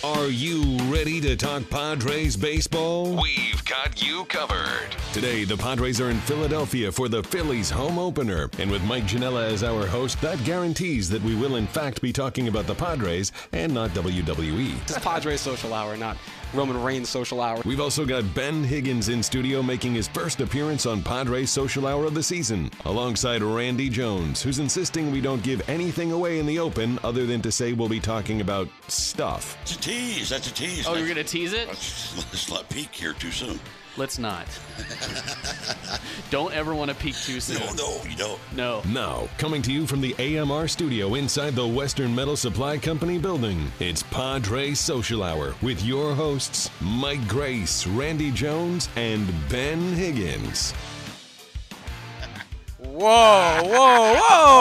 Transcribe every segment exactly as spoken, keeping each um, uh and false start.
Are you ready to talk Padres baseball? We've got you covered. Today, the Padres are in Philadelphia for the Phillies home opener. And with Mike Janella as our host, that guarantees that we will in fact be talking about the Padres and not W W E. This is Padres Social Hour, not Roman Reigns Social Hour. We've also got Ben Higgins in studio making his first appearance on Padres Social Hour of the season, alongside Randy Jones, who's insisting we don't give anything away in the open other than to say we'll be talking about stuff. It's a tease. That's a tease. Oh, That's, you're going to tease it? Let's, let's not peek here too soon. Let's not. Don't ever want to peek too soon. No, no, you don't. No. Now, coming to you from the A M R studio inside the Western Metal Supply Company building, it's Padres Social Hour with your hosts, Mike Grace, Randy Jones, and Ben Higgins. Whoa, whoa,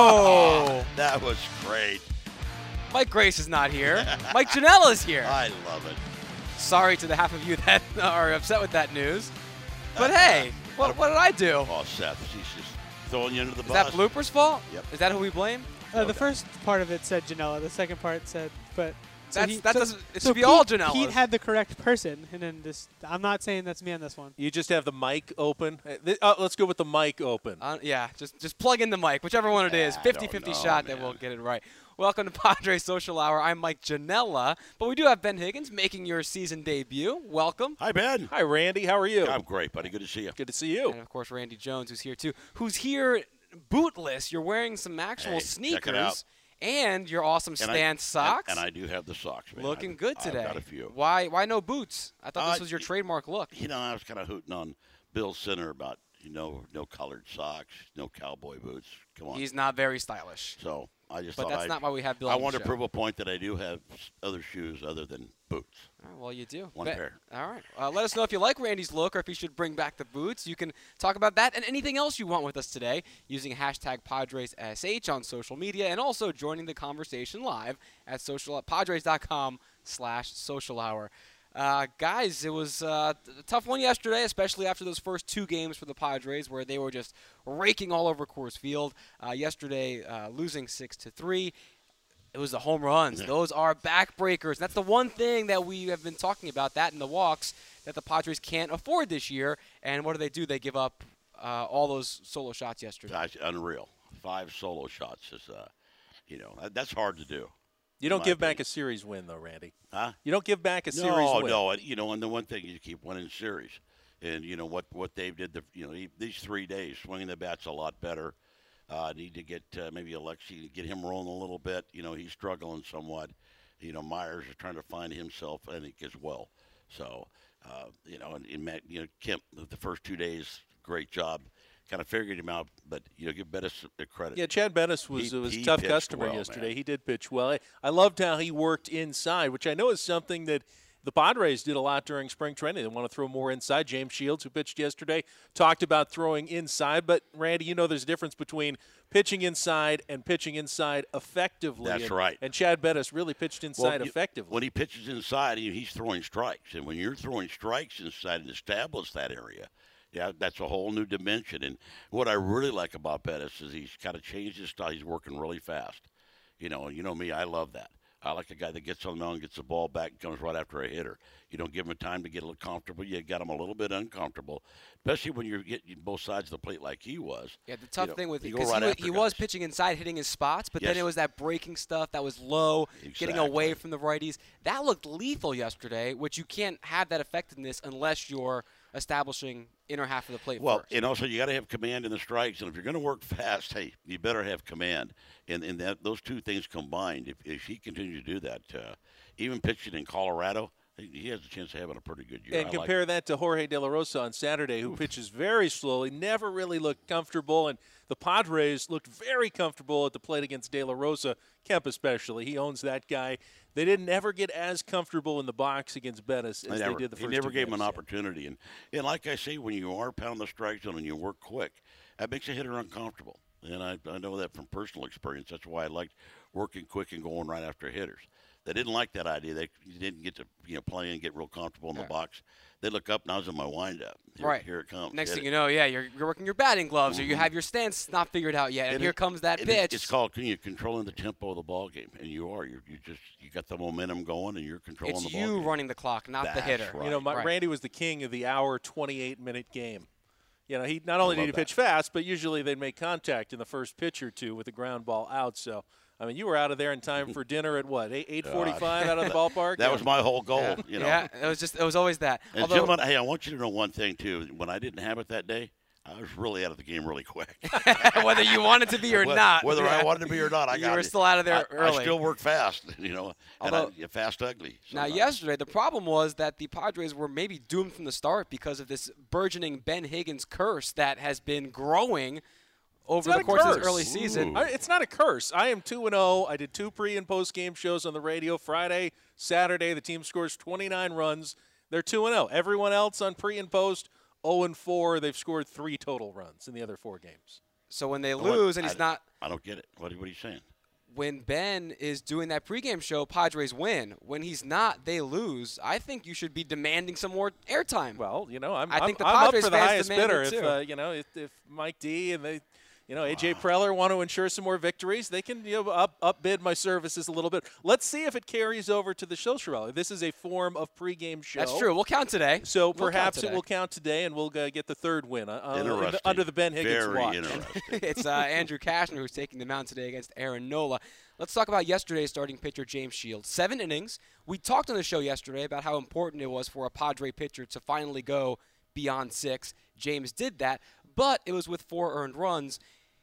whoa! That was great. Mike Grace is not here. Mike Janella is here. I love it. Sorry to the half of you that are upset with that news. But hey, what, what did I do? Oh, Seth, he's just throwing you under the Is bus. that Blooper's fault? Yep. Is that who we blame? Uh, the first part of it said Janela. The second part said, but so That's, he, that so, doesn't. It so should be Pete, all Janela's. Pete had the correct person, and then just I'm not saying that's me on this one. You just have the mic open. Uh, th- uh, let's go with the mic open. Uh, yeah, just just plug in the mic, whichever one it is. I fifty-fifty don't know, shot man. that we'll get it right. Welcome to Padres Social Hour. I'm Mike Janella, but we do have Ben Higgins making your season debut. Welcome. Hi, Ben. Hi, Randy. How are you? I'm great, buddy. Good to see you. Good to see you. And of course, Randy Jones, who's here too, who's here bootless. You're wearing some actual Hey, check it sneakers out. and your awesome And I- stance socks. And, and I do have the socks, man. Looking I've- good I've today. got a few. Why why no boots? I thought Uh, this was your y- trademark look. You know, I was kind of hooting on Bill Center about, you know, no colored socks, no cowboy boots. Come on. He's not very stylish. So I just But thought that's I'd- not why we have Bill I on the want to show. prove a point that I do have s- other shoes other than boots. Oh, well, you do. One Bet- pair. All right. Uh, let us know if you like Randy's look or if he should bring back the boots. You can talk about that and anything else you want with us today using hashtag PadresSH on social media and also joining the conversation live at social at Padres.com slash social hour. Uh, guys, it was uh, a tough one yesterday, especially after those first two games for the Padres where they were just raking all over Coors Field. Uh, yesterday, uh, losing six to three. It was the home runs. Yeah. Those are backbreakers. That's the one thing that we have been talking about, that and the walks, that the Padres can't afford this year. And what do they do? They give up uh, all those solo shots yesterday. Gosh, unreal. Five solo shots is, uh, you know, that, that's hard to do. You don't my give back opinion. a series win, though, Randy. Huh? You don't give back a series No, win. no. and, You know, and the one thing you keep winning series, and you know what what Dave did. The you know he, these three days swinging the bat's a lot better. Uh, need to get uh, maybe Alexi to get him rolling a little bit. You know he's struggling somewhat. You know Myers is trying to find himself, I think, as well. So uh, you know, and, and Matt, you know Kemp the first two days, great job. Kind of figured him out, but you know give Bettis a credit. Yeah, Chad Bettis was He- was he a tough pitched customer well, yesterday. man. He did pitch well. I, I loved how he worked inside, which I know is something that the Padres did a lot during spring training. They want to throw more inside. James Shields, who pitched yesterday, talked about throwing inside. But, Randy, you know there's a difference between pitching inside and pitching inside effectively. That's and, right. And Chad Bettis really pitched inside Well, you- effectively. When he pitches inside, he, he's throwing strikes, and when you're throwing strikes inside and establish that area, yeah, that's a whole new dimension. And what I really like about Bettis is he's kind of changed his style. He's working really fast. You know, you know me, I love that. I like a guy that gets on the mound, gets the ball back, and comes right after a hitter. You don't give him time to get a little comfortable. You got him a little bit uncomfortable, especially when you're getting both sides of the plate like he was. Yeah, the tough You know, thing with you go because right he, wa- after he was guys. pitching inside, hitting his spots, but then Yes. it was that breaking stuff that was low, getting away Exactly. from the righties. That looked lethal yesterday, which you can't have that effectiveness unless you're establishing inner half of the plate Well, first. and also you got to have command in the strikes, and if you're going to work fast, hey, you better have command. And and that those two things combined, if, if he continues to do that, uh, even pitching in Colorado, he he has a chance of having a pretty good year. And I like compare that to Jorge De La Rosa on Saturday, who pitches very slowly, never really looked comfortable. And the Padres looked very comfortable at the plate against De La Rosa, Kemp especially. He owns that guy. They didn't ever get as comfortable in the box against Bettis as They never, they did the first he never two gave him an games. opportunity. And, and like I say, when you are pounding the strike zone and you work quick, that makes a hitter uncomfortable. And I, I know that from personal experience. That's why I liked working quick and going right after hitters. They didn't like that idea. They didn't get to you know play and get real comfortable in Yeah. the box. They look up, and I was in my windup. Here, Right. Here it comes. Next Hit thing it. you know, yeah, you're, you're working your batting gloves, or you Mhm. have your stance not figured out yet, and, And here it- comes that And pitch. It's, it's called you know, controlling the tempo of the ball game, and you are. You're, you just you got the momentum going, and you're controlling It's the ball you game. running the clock, not the That's hitter. right. You know, my, Right. Randy was the king of the hour, twenty-eight minute game. You know, he not only did love he that. pitch fast, but usually they'd make contact in the first pitch or two with a ground ball out. So, I mean, you were out of there in time for dinner at what, eight forty-five out of the ballpark? That Yeah. was my whole goal. Yeah, You know. yeah, it was just it was always that. And Although, gentlemen, hey, I want you to know one thing too. When I didn't have it that day, I was really out of the game really quick. whether you wanted to be or Whether- not, Whether yeah. I wanted to be or not, I You got were it. still out of there I, early. I still work fast, you know, and Although- I, yeah, fast ugly. Now, sometimes. yesterday, the problem was that the Padres were maybe doomed from the start because of this burgeoning Ben Higgins curse that has been growing over not the a course of this curse. early season. Ooh. I- It's not a curse. I am two and oh. I did two pre and post game shows on the radio. Friday, Saturday, the team scores twenty-nine runs. They're two and oh. Everyone else on pre and post, oh and four. They've scored three total runs in the other four games. So when they What- lose and he's I, not I don't get it. What, what are you saying? when Ben is doing that pregame show, Padres win. When he's not, they lose. I think you should be demanding some more airtime. Well, you know, I'm, I I'm, think the I'm up Padres for the fans highest demand bidder. it If too. uh, you know, if, if Mike D and they, you know, A J Preller want to ensure some more victories, they can you know, up upbid my services a little bit. Let's see if it carries over to the social rally. This is a form of pregame show. That's true. We'll count today. So We'll count perhaps it today. will count today, and we'll uh, get the third win uh, uh, in the- Interesting. under the Ben Higgins Very watch. interesting. It's uh, Andrew Kashner who's taking the mound today against Aaron Nola. Let's talk about yesterday's starting pitcher, James Shields. Seven innings. We talked on the show yesterday about how important it was for a Padre pitcher to finally go beyond six. James did that, but it was with four earned runs.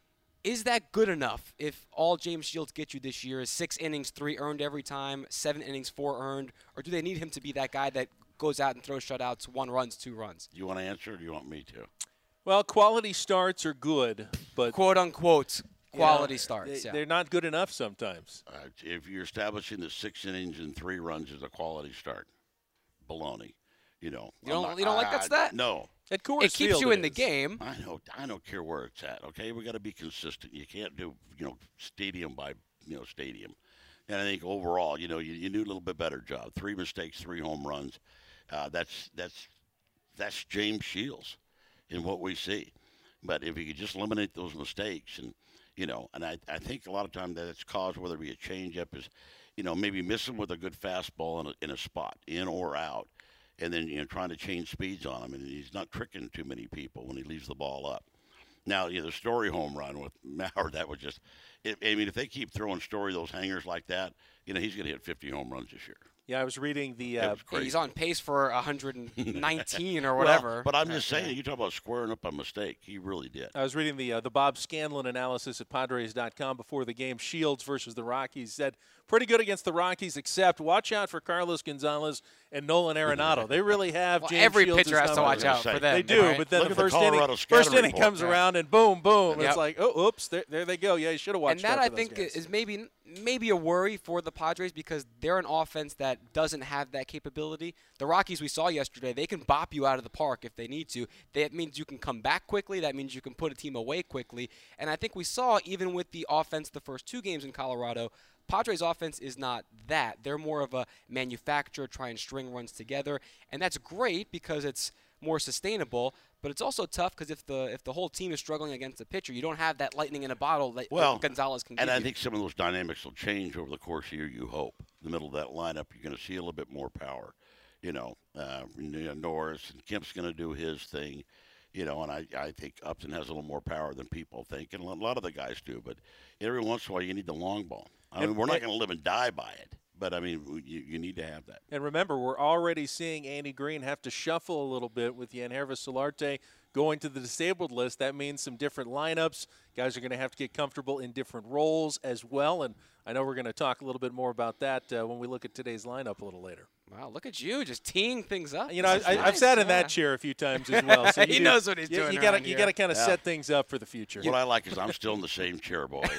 Is that good enough if all James Shields gets you this year is six innings, three earned every time, seven innings, four earned? Or do they need him to be that guy that goes out and throws shutouts, one runs, two runs? Do you want to answer or do you want me to? Well, quality starts are good, but Quote unquote, you know, quality starts. They, yeah. They're not good enough sometimes. Uh, if you're establishing that six innings and three runs is a quality start, baloney. You know, You don't- I'm not- you don't like that I- stat? No. At Coors It keeps Field you in it the is. game. I know. I don't care where it's at. Okay, we got to be consistent. You can't do you know stadium by you know stadium. And I think overall, you know, you, you do a little bit better job. Three mistakes, three home runs. Uh, that's that's that's James Shields in what we see. But if you could just eliminate those mistakes, and you know, and I, I think a lot of times that it's caused whether it be a changeup is, you know, maybe missing with a good fastball in a, in a spot, in or out. And then, you know, trying to change speeds on him. And he's not tricking too many people when he leaves the ball up. Now, you know, the Story home run with Mauer, that was just it, – I mean, if they keep throwing Story those hangers like that, you know, he's going to hit fifty home runs this year. Yeah, I was reading the. That Uh, was crazy. He's on pace for one hundred nineteen or Well, whatever. but I'm just saying, you talk about squaring up a mistake. He really did. I was reading the uh, the Bob Scanlon analysis at Padres dot com before the game. Shields versus the Rockies said pretty good against the Rockies, except watch out for Carlos Gonzalez and Nolan Arenado. They really have Well, James every Shields' pitcher has to numbers. watch out for them. They do, right? but then Look the at the first inning, Colorado first scouting inning report. comes Yeah. around and boom, boom. And Yep. it's like, oh, oops, there, there they go. Yeah, you should have watched And that, out I for those think, guys. is maybe maybe a worry for the Padres because they're an offense that doesn't have that capability. The Rockies we saw yesterday, they can bop you out of the park if they need to. That means you can come back quickly. That means you can put a team away quickly. And I think we saw, even with the offense the first two games in Colorado, Padres offense is not that. They're more of a manufacturer, try and string runs together. And that's great because it's more sustainable, but it's also tough because if the if the whole team is struggling against a pitcher, you don't have that lightning in a bottle that Well, Gonzalez can And give I you. think some of those dynamics will change over the course of the year, you hope. In the middle of that lineup, you're going to see a little bit more power. You know, uh, you know, Norris and Kemp's going to do his thing. You know, and I, I think Upton has a little more power than people think, and a lot of the guys do. But every once in a while, you need the long ball. I mean, And- we're not and- going to live and die by it, but I mean, you, you need to have that. And remember, we're already seeing Andy Green have to shuffle a little bit with Yangervis Solarte going to the disabled list. That means some different lineups. Guys are going to have to get comfortable in different roles as well. And I know we're going to talk a little bit more about that uh, when we look at today's lineup a little later. Wow, look at you, just teeing things up. You know, This is I, nice. I've sat in Yeah. that chair a few times as well. So He you do- knows what he's you, doing You got around you here. got to kind of Yeah. set things up for the future. What I like is I'm still in the same chair, boys.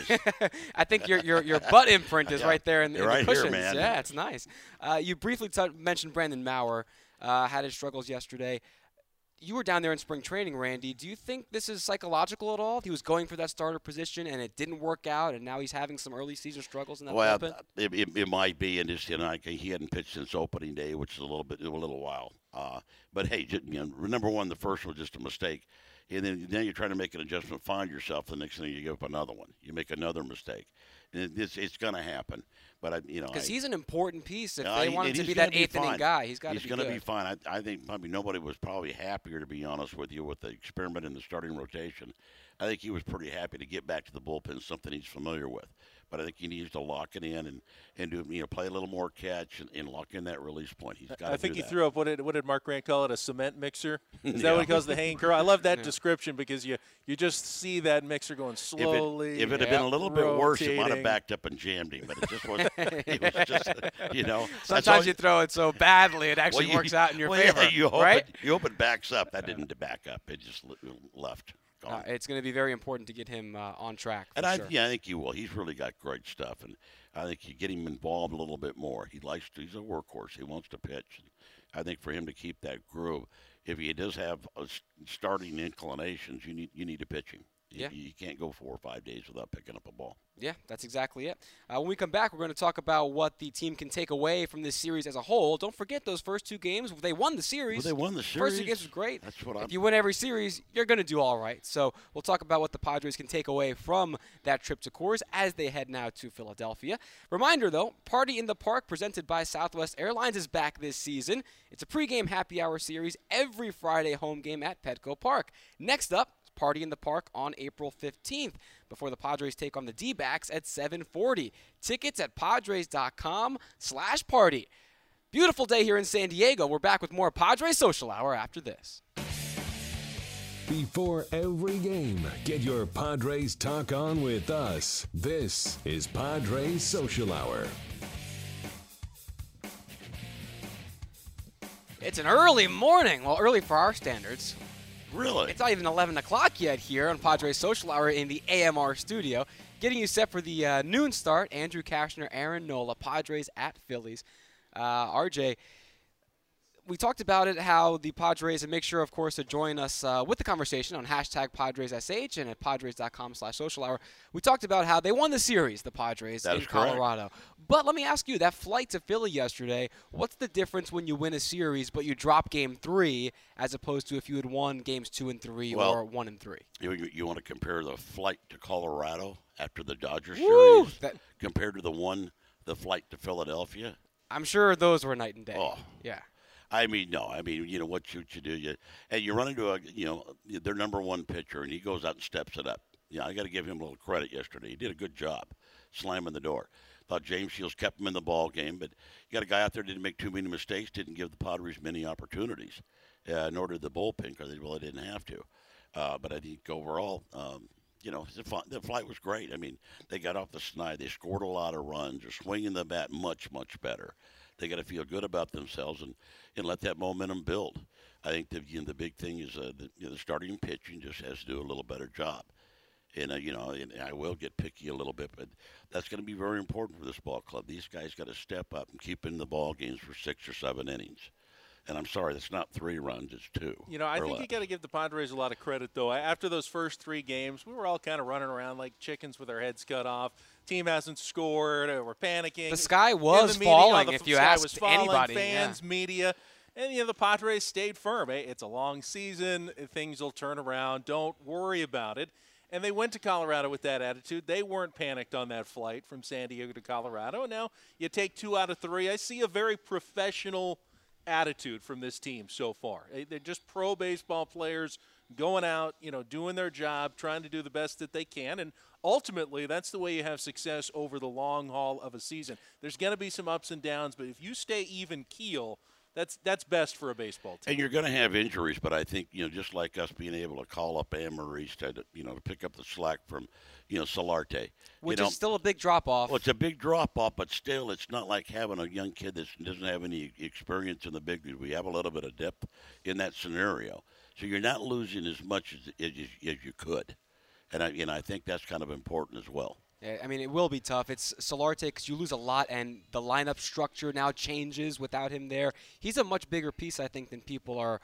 I think your your your butt imprint is Yeah. right there in, the- in You're right the here, cushions. man. Yeah, it's nice. Uh, you briefly t- mentioned Brandon Maurer uh, had his struggles yesterday. you were down there in spring training, Randy. Do you think this is psychological at all? He was going for that starter position, and it didn't work out, and now he's having some early season struggles in that well, bullpen? It, it, it might be, and just you know, he hadn't pitched since opening day, which is a little bit, a little while. Uh, but hey, just, you know, number one, the first was just a mistake, and then then you're trying to make an adjustment, find yourself. The next thing you give up another one, you make another mistake, and it, it's it's going to happen. But I, you know, because I- he's an important piece. If Uh, they he- want him and to he's be gonna that be eighth inning fine. guy, he's got to He's be gonna good. be fine. I, I think probably nobody was probably happier, to be honest with you, with the experiment in the starting rotation. I think he was pretty happy to get back to the bullpen, something he's familiar with. But I think he needs to lock it in and, and do you know play a little more catch and, and lock in that release point. He's got. I think do he that. threw up what did what did Mark Grant call it? A cement mixer? Is that Yeah. what he calls the hanging curl? I love that description because you you just see that mixer going If it, slowly. if it had been a little bit worse, it might have rotating. backed up and jammed him. But it just was. It was just, you know. that's all Sometimes you throw it so badly, it actually well, you- works out in your well, favor, yeah, you hope right? It, you hope it backs up. That didn't back up. It just le- left. Gone. Uh, it's going to be very important to get him uh, on track. For And I, sure. yeah, I think he will. He's really got great stuff, and I think you get him involved a little bit more. He likes to. He's a workhorse. He wants to pitch. I think for him to keep that groove, if he does have a s- starting inclinations, you need you need to pitch him. You, Yeah. you can't go four or five days without picking up a ball. Yeah, that's exactly it. Uh, when we come back, we're going to talk about what the team can take away from this series as a whole. Don't forget those first two games. They won the series. Well, they won the First two series. games was great. That's what If I'm- you win every series, you're going to do all right. So we'll talk about what the Padres can take away from that trip to Coors as they head now to Philadelphia. Reminder, though, Party in the Park presented by Southwest Airlines is back this season. It's a pregame happy hour series every Friday home game at Petco Park. Next up, Party in the Park on April fifteenth before the Padres take on the D-backs at seven forty. Tickets at padres.com slash party. Beautiful day here in San Diego. We're back with more Padres Social Hour after this. Before every game, get your Padres talk on with us. This is Padres Social Hour. It's an early morning. Well, early for our standards. Really? It's not even eleven o'clock yet here on Padres Social Hour in the A M R studio. Getting you set for the uh, noon start, Andrew Kashner, Aaron Nola, Padres at Phillies. Uh, R J, we talked about it, how the Padres, and make sure, of course, to join us uh, with the conversation on hashtag PadresSH and at padres.com slash social hour. We talked about how they won the series, the Padres, That in is correct. Colorado. But let me ask you, that flight to Philly yesterday, what's the difference when you win a series but you drop game three as opposed to if you had won games two and three Well, or one and three? You, you, you want to compare the flight to Colorado after the Dodger Woo! series That- compared to the one, the flight to Philadelphia? I'm sure those were night and day. Oh. Yeah. I mean, no. I mean, you know what you, you do, you and you run into a, you know, their number one pitcher, and he goes out and steps it up. Yeah, I got to give him a little credit yesterday. He did a good job, slamming the door. Thought James Shields kept him in the ball game, but you got a guy out there that didn't make too many mistakes, didn't give the Padres many opportunities, uh, nor did the bullpen because they really didn't have to. Uh, but I think overall, um, you know, the, fl- the flight was great. I mean, they got off the snide. They scored a lot of runs. They're swinging the bat much, much better. They got to feel good about themselves and, and let that momentum build. I think the you know, the big thing is uh, the, you know, the starting pitching just has to do a little better job. And uh, you know, and I will get picky a little bit, but that's going to be very important for this ball club. These guys got to step up and keep in the ball games for six or seven innings. And I'm sorry, that's not three runs; it's two. You know, I or think you less. got to give the Padres a lot of credit, though. After those first three games, we were all kind of running around like chickens with our heads cut off. Team hasn't scored, or we're panicking. The sky In was the media, falling the if you sky asked was falling, anybody, fans, yeah. media, and you know the Padres stayed firm. Hey, it's a long season; things will turn around. Don't worry about it. And they went to Colorado with that attitude. They weren't panicked on that flight from San Diego to Colorado. And now you take two out of three. I see a very professional attitude from this team so far. They're just pro baseball players going out, you know, doing their job, trying to do the best that they can. And ultimately, that's the way you have success over the long haul of a season. There's going to be some ups and downs, but if you stay even keel, that's that's best for a baseball team. And you're going to have injuries, but I think, you know, just like us being able to call up Amaris to, you know, to pick up the slack from, you know, Solarte. Which you know, is still a big drop-off. Well, it's a big drop-off, but still, it's not like having a young kid that doesn't have any experience in the big league. We have a little bit of depth in that scenario. So you're not losing as much as, as, as you could. And I, and I think that's kind of important as well. Yeah, I mean, it will be tough. It's Solarte because you lose a lot, and the lineup structure now changes without him there. He's a much bigger piece, I think, than people are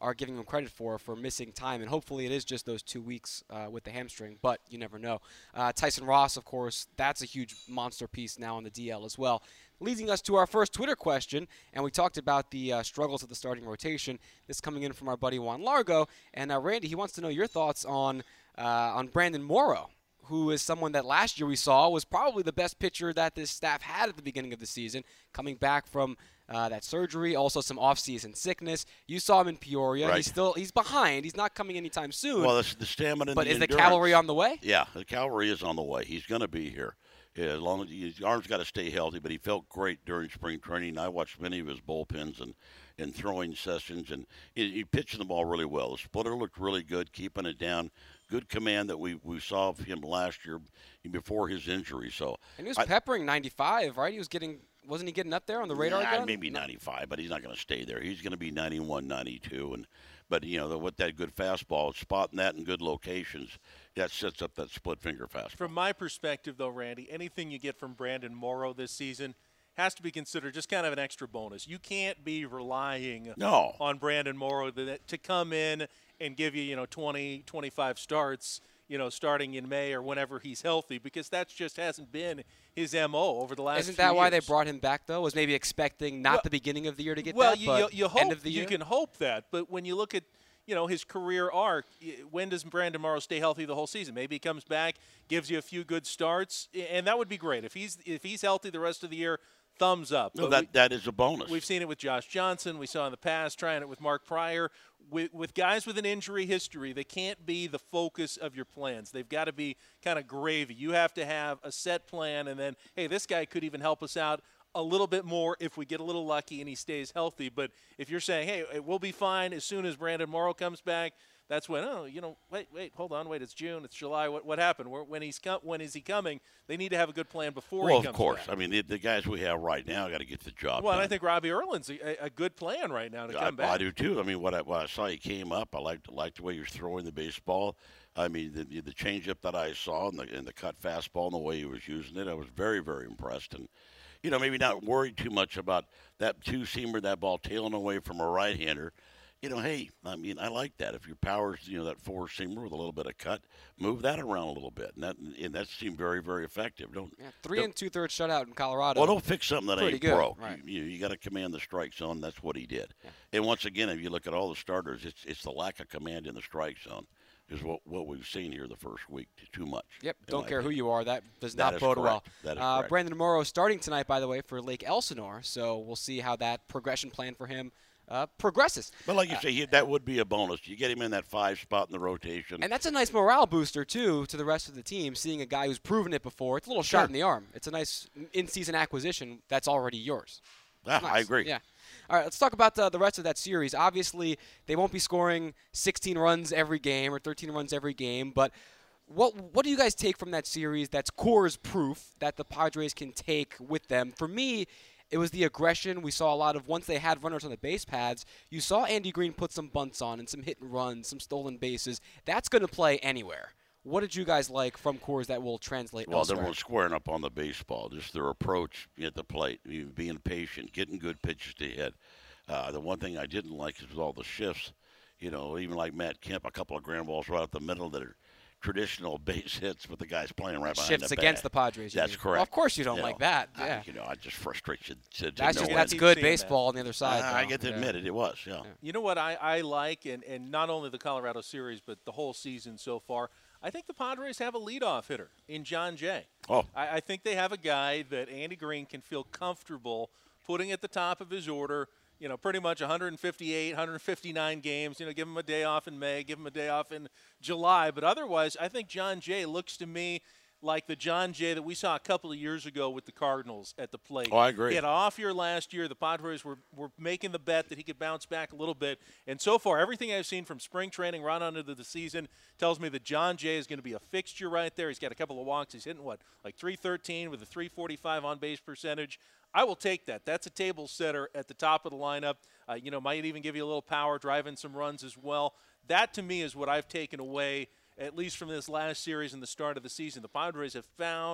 are giving him credit for for missing time, and hopefully it is just those two weeks uh, with the hamstring, but you never know. Uh, Tyson Ross, of course, that's a huge monster piece now on the D L as well. Leading us to our first Twitter question, and we talked about the uh, struggles of the starting rotation. This coming in from our buddy Juan Largo, and uh, Randy, he wants to know your thoughts on uh, on Brandon Morrow, who is someone that last year we saw was probably the best pitcher that this staff had at the beginning of the season, coming back from uh, that surgery, also some off-season sickness. You saw him in Peoria. Right. He's still he's behind. He's not coming anytime soon. Well, it's the stamina and but the is the endurance. cavalry on the way? Yeah, the cavalry is on the way. He's going to be here. Yeah, as long as his arm's got to stay healthy, but he felt great during spring training. I watched many of his bullpens and, and throwing sessions, and he, he pitched the ball really well. The splitter looked really good, keeping it down. Good command that we, we saw of him last year before his injury. So And he was I, peppering ninety-five, right? He was getting wasn't he getting up there on the radar nah, gun? maybe ninety-five, but he's not going to stay there. He's going to be ninety-one, ninety-two, and but you know the, with that good fastball, spotting that in good locations, that sets up that split finger fastball. From my perspective, though, Randy, anything you get from Brandon Morrow this season has to be considered just kind of an extra bonus. You can't be relying No. on Brandon Morrow to, to come in and give you, you know, twenty, twenty-five starts, you know, starting in May or whenever he's healthy, because that just hasn't been his M O over the last Isn't few that why they years. brought him back, though? Was maybe expecting not Well- the beginning of the year to get well, that, you, but you, you hope, end of the you year? can hope that, but when you look at, you know, his career arc, y- when does Brandon Morrow stay healthy the whole season? Maybe he comes back, gives you a few good starts, and that would be great. If he's if he's healthy the rest of the year, thumbs up. No, But that we- that is a bonus. We've seen it with Josh Johnson. We saw in the past trying it with Mark Pryor. With, with guys with an injury history, they can't be the focus of your plans. They've got to be kind of gravy. You have to have a set plan, and then, hey, this guy could even help us out a little bit more if we get a little lucky and he stays healthy. But if you're saying, hey, we'll be fine as soon as Brandon Morrow comes back, that's when, oh, you know, wait, wait, hold on, wait, it's June, it's July. What what happened? Where, when he's com- when is he coming? They need to have a good plan before well, he comes of course. back. I mean, the, the guys we have right now got to get the job Well, done. and I think Robbie Erlin's a, a good plan right now to I, come back. I do too. I mean, what I, what I saw he came up, I liked liked the way he was throwing the baseball. I mean, the the changeup that I saw and the and the cut fastball and the way he was using it, I was very very impressed. And you know, maybe not worried too much about that two seamer, that ball tailing away from a right hander. You know, hey, I mean, I like that. If your power's, you know, that four seamer with a little bit of cut, move that around a little bit, and that and that seemed very, very effective. Don't Yeah, three don't- and two thirds shutout in Colorado. Well, don't fix something that Pretty ain't good, broke. right. You, you, you got to command the strike zone. That's what he did. And once again, if you look at all the starters, it's it's the lack of command in the strike zone is what, what we've seen here the first week. Too much. Yep, in don't my care who opinion. you are. That does That not is bode correct. well. That is uh, correct. Brandon Morrow starting tonight, by the way, for Lake Elsinore. So we'll see how that progression plan for him uh, progresses. But like you say, he, that would be a bonus. You get him in that five spot in the rotation. And that's a nice morale booster, too, to the rest of the team, seeing a guy who's proven it before. It's a little shot Sure. in the arm. It's a nice in-season acquisition that's already yours. Ah, Nice. I agree. Yeah. All right, let's talk about uh, the rest of that series. Obviously, they won't be scoring sixteen runs every game or thirteen runs every game, but what what do you guys take from that series that's Coors proof that the Padres can take with them? For me, it was the aggression. We saw a lot of once they had runners on the base pads, you saw Andy Green put some bunts on and some hit and runs, some stolen bases. That's going to play anywhere. What did you guys like from Coors that will translate Well, elsewhere? everyone's squaring up on the baseball. Just their approach at the plate, you being patient, getting good pitches to hit. Uh, the one thing I didn't like is with all the shifts. You know, even like Matt Kemp, a couple of ground balls right up the middle that are traditional base hits, but the guy's playing right behind Shifts the against bat. the Padres. you That's mean. correct. Well, of course you don't You like know, that. I- Yeah. you know, I just frustrates you to, to That's no just end. that's Keep good seeing that. baseball on the other side. I though. get to Yeah. admit it. It was, yeah. You know what I, I like, and, and not only the Colorado series, but the whole season so far, I think the Padres have a leadoff hitter in John Jay. Oh. I, I think they have a guy that Andy Green can feel comfortable putting at the top of his order, you know, pretty much one fifty-eight, one fifty-nine games. You know, give him a day off in May, give him a day off in July. But otherwise, I think John Jay looks to me like the John Jay that we saw a couple of years ago with the Cardinals at the plate. Oh, I agree. He had an off year last year. The Padres were, were making the bet that he could bounce back a little bit. And so far, everything I've seen from spring training right on into the season tells me that John Jay is going to be a fixture right there. He's got a couple of walks. He's hitting, what, like three thirteen with a three forty-five on-base percentage. I will take that. That's a table setter at the top of the lineup. Uh, you know, might even give you a little power, drive in some runs as well. That, to me, is what I've taken away, at least from this last series and the start of the season. The Padres have found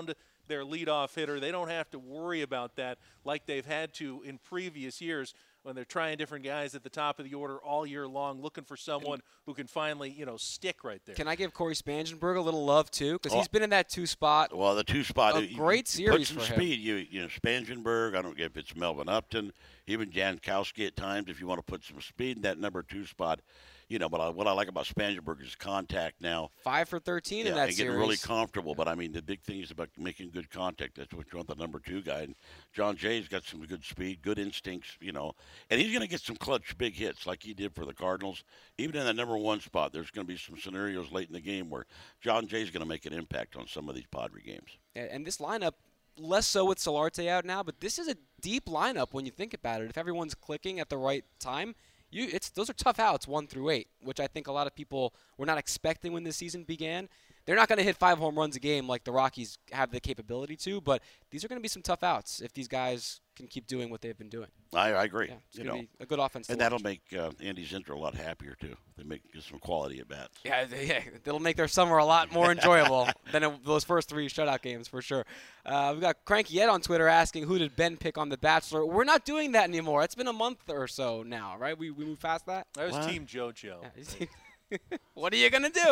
their leadoff hitter. They don't have to worry about that like they've had to in previous years when they're trying different guys at the top of the order all year long, looking for someone who can finally, you know, stick right there. Can I give Corey Spangenberg a little love, too? Because Oh. he's been in that two spot. Well, the two spot. A you- great you series put some for him. speed. You, you know, Spangenberg. I don't know if it's Melvin Upton, even Jankowski at times. If you want to put some speed in that number two spot, you know. But I, what I like about Spangenberg is contact now. Five for thirteen Yeah, in that and getting series. really comfortable. But I mean, the big thing is about making good contact. That's what you want the number two guy. And John Jay's got some good speed, good instincts, you know. And he's going to get some clutch big hits like he did for the Cardinals. Even in the number one spot, there's going to be some scenarios late in the game where John Jay's going to make an impact on some of these Padre games. And and this lineup, less so with Solarte out now, but this is a deep lineup when you think about it. If everyone's clicking at the right time, you it's those are tough outs one through eight, which I think a lot of people were not expecting when the season began. They're not going to hit five home runs a game like the Rockies have the capability to, but these are going to be some tough outs if these guys can keep doing what they've been doing. I, I agree. Yeah, it's you going know. to be a good offense to And that'll watch. make uh, Andy Zinter a lot happier, too. They make get some quality at bats. Yeah, they- yeah, it'll make their summer a lot more enjoyable than it, those first three shutout games for sure. Uh, we got Cranky Ed on Twitter asking, who did Ben pick on The Bachelor? We're not doing that anymore. It's been a month or so now, right? We we moved past that. That was What? Team JoJo. Yeah, he's- what are you gonna do?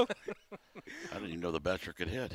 I didn't even know the Bachelor could hit.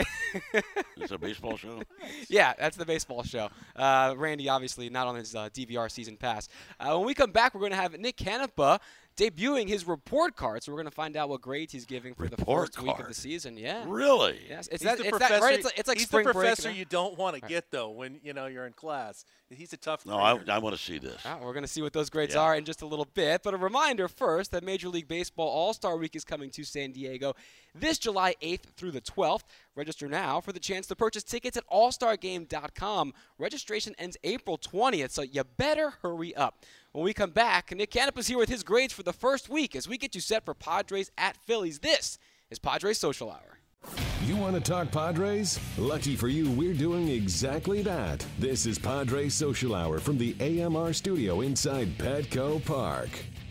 It's a baseball show. Yeah, that's the baseball show. Uh, Randy, obviously, not on his uh, D V R season pass. Uh, when we come back, we're going to have Nick Canepa debuting his report card. So we're going to find out what grades he's giving for the Report first week of the card? season. Yeah. Really? Yes, it's He's that. the It's professor, that right. It's like, it's like he's spring the break. professor and- you don't want to get, though, when you know you're in class. He's a tough No, I, grader. I want to see this. Ah, we're going to see what those grades Yeah. are in just a little bit. But a reminder first that Major League Baseball All-Star Week is coming to San Diego this July eighth through the twelfth. Register now for the chance to purchase tickets at all star game dot com. Registration ends April twentieth, so you better hurry up. When we come back, Nick Canepa's here with his grades for the first week as we get you set for Padres at Phillies. This is Padres Social Hour. You want to talk Padres? Lucky for you, we're doing exactly that. This is Padres Social Hour from the A M R studio inside Petco Park.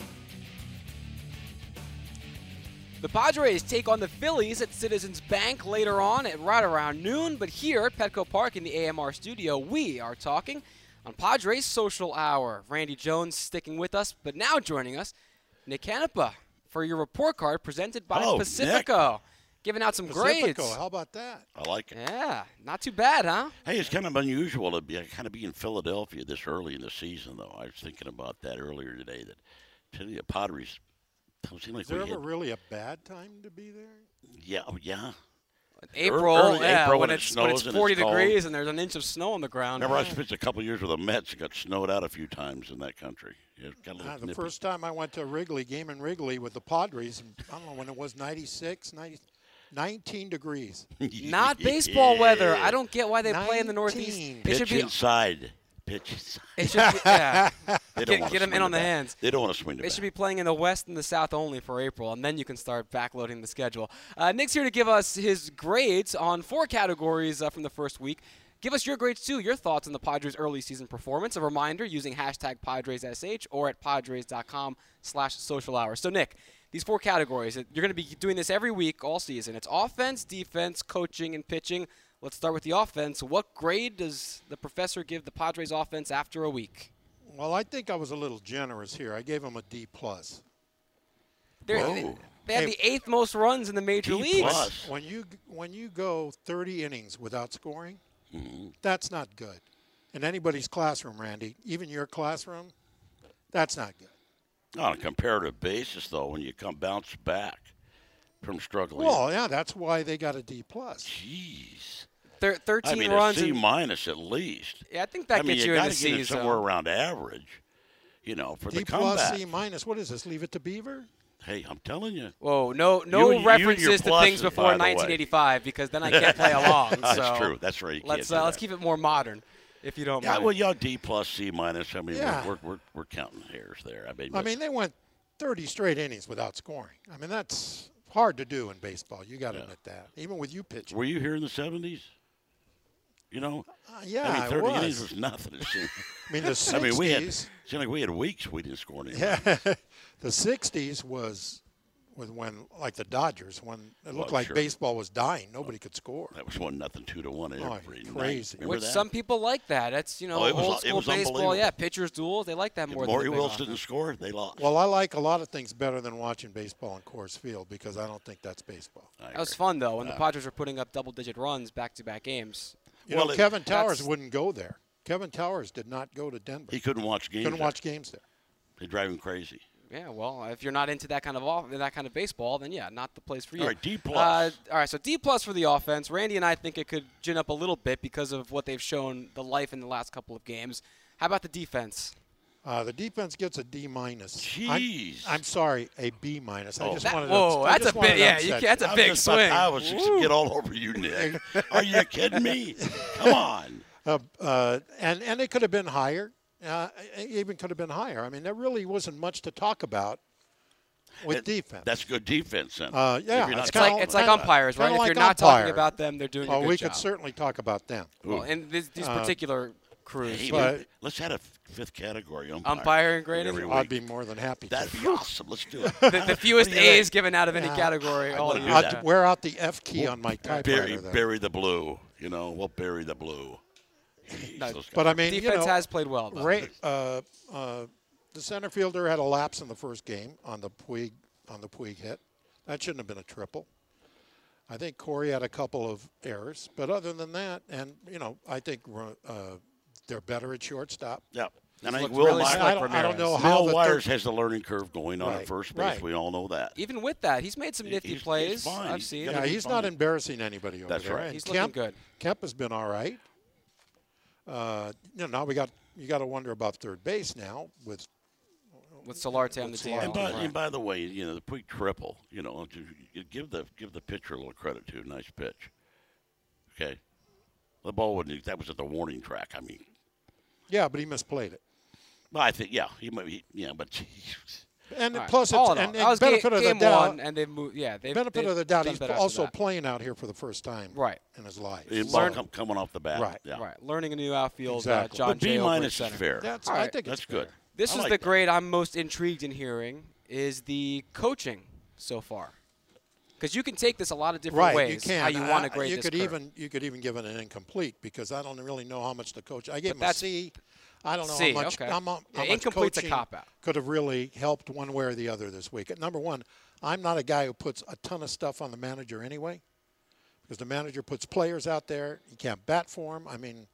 The Padres take on the Phillies at Citizens Bank later on at right around noon. But here at Petco Park in the A M R studio, we are talking on Padres Social Hour. Randy Jones sticking with us, but now joining us, Nick Canepa for your report card presented by Hello, Pacifico. Giving out some grades. Pacifico, how about that? I like it. Yeah, not too bad, huh? Hey, it's kind of unusual to be kind of be in Philadelphia this early in the season, though. I was thinking about that earlier today. That tell you, the Padres don't seem like Is there we ever had, really a bad time to be there? yeah, oh, yeah. April, early yeah, April when, when it it's, when it's snows and it's forty cold. degrees and there's an inch of snow on the ground. Remember, I spent a couple years with the Mets. It got snowed out a few times in that country. It got a little Uh, the nippy. first time I went to a Wrigley game in Wrigley with the Padres, I don't know when it was, ninety-six, ninety, nineteen degrees. Not baseball weather. I don't get why they play in the Northeast. nineteen. It Pitch should be. inside. Pitch inside. It should be yeah. They don't Get, wanna get them swing in on the bat. hands. They don't want to swing the They bat. should be playing in the West and the South only for April, and then you can start backloading the schedule. Uh, Nick's here to give us his grades on four categories uh, from the first week. Give us your grades, too, your thoughts on the Padres' early season performance. A reminder, using hashtag PadresSH or at Padres.com slash social hour. So, Nick, these four categories, you're going to be doing this every week all season. It's offense, defense, coaching, and pitching. Let's start with the offense. What grade does the professor give the Padres offense after a week? Well, I think I was a little generous here. I gave them a D plus. They're, Whoa. they, they have Hey. the eighth most runs in the major D leagues. plus. When you when you go thirty innings without scoring, Mm-hmm. that's not good. In anybody's classroom, Randy, even your classroom, that's not good. On a comparative basis, though, when you come bounce back from struggling. Well, yeah, that's why they got a D plus. Jeez. Thir- I thirteen mean, runs. a C in- minus at least. yeah, I think that I mean, gets you you in got the to get C it zone. somewhere around average, you know, for D the plus, comeback. C minus. What is this? Leave it to Beaver? Hey, I'm telling you. Whoa, no, no You- you and your references to things pluses, before by the way. nineteen eighty-five because then I can't play along. That's so true. That's right. You Let's can't do uh, let's that. keep it more modern, if you don't Yeah, mind. well, y'all D plus, C minus. I mean, Yeah. we're, we're we're counting hairs there. I mean, I but- mean, they went thirty straight innings without scoring. I mean, that's hard to do in baseball. You got to Yeah. admit that, even with you pitching. were you here in the seventies? You know, Uh, yeah, I mean, thirty I innings was. was nothing. It seemed. I mean, the I sixties. mean, we had. It seemed like we had weeks we didn't score any. Yeah, the sixties was with when like the Dodgers when it looked Well, like sure. baseball was dying, nobody could score. That was one nothing, two to one Oh, every night. crazy. Remember Which that? some people like that. That's, you know, Oh, it was- old it school was baseball. unbelievable. Yeah, pitchers duels. They like that If more Maury than the big Wills offense. didn't score, they lost. Well, I like a lot of things better than watching baseball in Coors Field because I don't think that's baseball. I That was agree. fun, though, when the Yeah. Padres were putting up double-digit runs back-to-back games. You Well, know, it- Kevin Towers that's- wouldn't go there. Kevin Towers did not go to Denver. He couldn't watch games. couldn't there. watch games there. They drive him crazy. Yeah, well, if you're not into that kind of off, that kind of baseball, then yeah, not the place for you. All right, D Uh, plus. all right, so D plus for the offense. Randy and I think it could gin up a little bit because of what they've shown the life in the last couple of games. How about the defense? Uh, the defense gets a D minus. Jeez. I'm, I'm sorry, a B minus. I Oh. just That- wanted to. whoa, I that's just a wanted bit. to Yeah, upset you you. can't, that's a I big was about- swing. I was just Woo. get all over you, Nick. Are you kidding me? Come on. Uh, uh, and and it could have been higher. Uh, it even could have been higher. I mean, there really wasn't much to talk about with It- defense. That's good defense, then. Uh, If yeah, you're it's not It's kinda- like it's like kinda- umpires, right? kinda If like you're not talking umpire. about them, they're doing a oh, good we job. could certainly talk about them. Well, in this, these Uh, particular crews, Hey, But- man, let's add a f- fifth category. Umpire, umpire and grading, every I'd week. be more than happy to. That'd be awesome. Let's do it. the, the fewest What do you A's think? given out of any Yeah. category I all wanna year. do I'd that. wear out the F key on my typewriter bury, there. bury the blue. You know, we'll bury the blue. Jeez, No, those guys But I are- mean, Defense you know, has played well, though. Ray, uh, uh, the center fielder had a lapse in the first game on the Puig on the Puig hit. That shouldn't have been a triple. I think Corey had a couple of errors, but other than that, and you know, I think uh, they're better at shortstop. yeah. And I looked think Will really Myers, slick, I don't, I don't know Ramirez. how Will the Myers third, has the learning curve going on Right, at first base. right. We all know that. Even with that, he's made some nifty He's- he's plays. fine. I've He's seen. gonna yeah, be he's fine. not embarrassing anybody over That's there. right. And He's Kemp, looking good. Kemp has been all right. Uh, you know, now we got you got to wonder about third base now with with Solarte on the With D Solarte. L. And by, Right. and by the way, you know the Puig triple. You know, to- you give the give the pitcher a little credit too. Nice pitch. Okay, the ball wouldn't. That was at the warning track. I mean, yeah, but he misplayed it. well, I think yeah, he might. He, yeah, but And All right. plus, All it's in all, and, that and was ga- benefit of the game doubt. one, and they've moved. Yeah, they've benefit they've of the doubt, done he's better after also that. playing out here for the first time Right. in his life. the So ball come, coming off the bat. Right. Yeah. Right, learning a new outfield. Exactly. Uh, John But B Jay over at minus is center. fair. that's, All I right. think That's it's good. fair. This I is like the that. grade I'm most intrigued in hearing is the coaching so far, because you can take this a lot of different Right, ways. you can. How you want to Uh, grade you this could curve. even you could even give it an incomplete because I don't really know how much the coach. I gave But him a that's- C. I don't know C, how much. okay. How, mu- how Yeah, much incomplete's a coaching cop-out. could have really helped one way or the other this week. Number one, I'm not a guy who puts a ton of stuff on the manager anyway, because the manager puts players out there. You can't bat for him. I mean,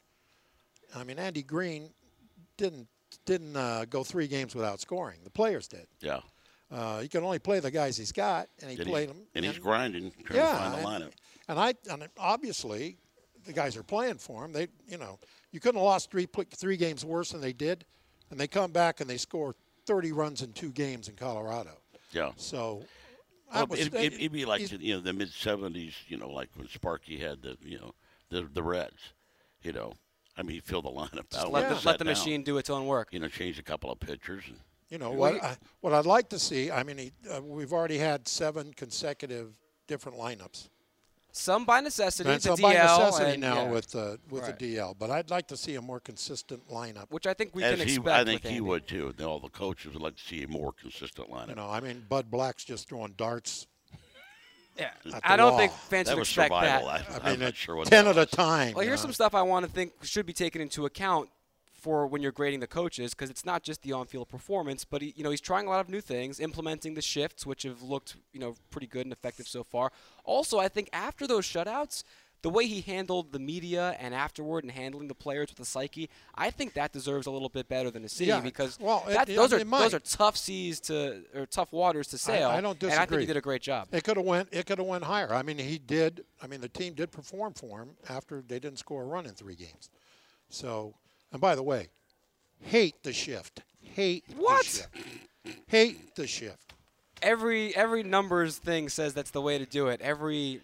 I mean Andy Green didn't didn't uh, go three games without scoring. The players did. Yeah. Uh, he can only play the guys he's got, and he And played he's, them. and he's grinding, trying yeah, to find the and, lineup. and I and obviously the guys are playing for him. They, you know, you couldn't have lost three pl- three games worse than they did, and they come back and they score thirty runs in two games in Colorado. Yeah. So, I Well, was, it, it, it'd be like he's- the, you know the mid seventies, you know, like when Sparky had the you know the the Reds, you know. I mean, he filled the lineup Just out. let, Yeah. the, sat let the down, machine do its own work. You know, change a couple of pitchers. And, you know Well, what you- I, what I'd like to see. I mean, he, uh, we've already had seven consecutive different lineups. Some by necessity, And the so D by L, necessity and, now yeah, with uh, with Right. the D L, but I'd like to see a more consistent lineup. which I think we as can he, expect. I think with he Andy. would too. All the coaches would like to see a more consistent lineup. You know, I mean, Bud Black's just throwing darts. Yeah, at I the don't wall. think fans that should was expect survival. that. I, I I'm mean, not at sure what ten that at a was. time. Well, you here's know. some stuff I want to think should be taken into account for when you're grading the coaches, because it's not just the on-field performance, but he, you know he's trying a lot of new things, implementing the shifts, which have looked you know pretty good and effective so far. Also, I think after those shutouts, the way he handled the media and afterward and handling the players with the psyche, I think that deserves a little bit better than a C Yeah, because well, it- that, it- those are it might. those are tough seas to or tough waters to sail. I don't And I think disagree. he did a great job. It could have went. It could have went higher. I mean, he did. I mean, the team did perform for him after they didn't score a run in three games. So, and by the way, hate the shift. Hate What? the shift. Hate the shift. Every every numbers thing says that's the way to do it. Every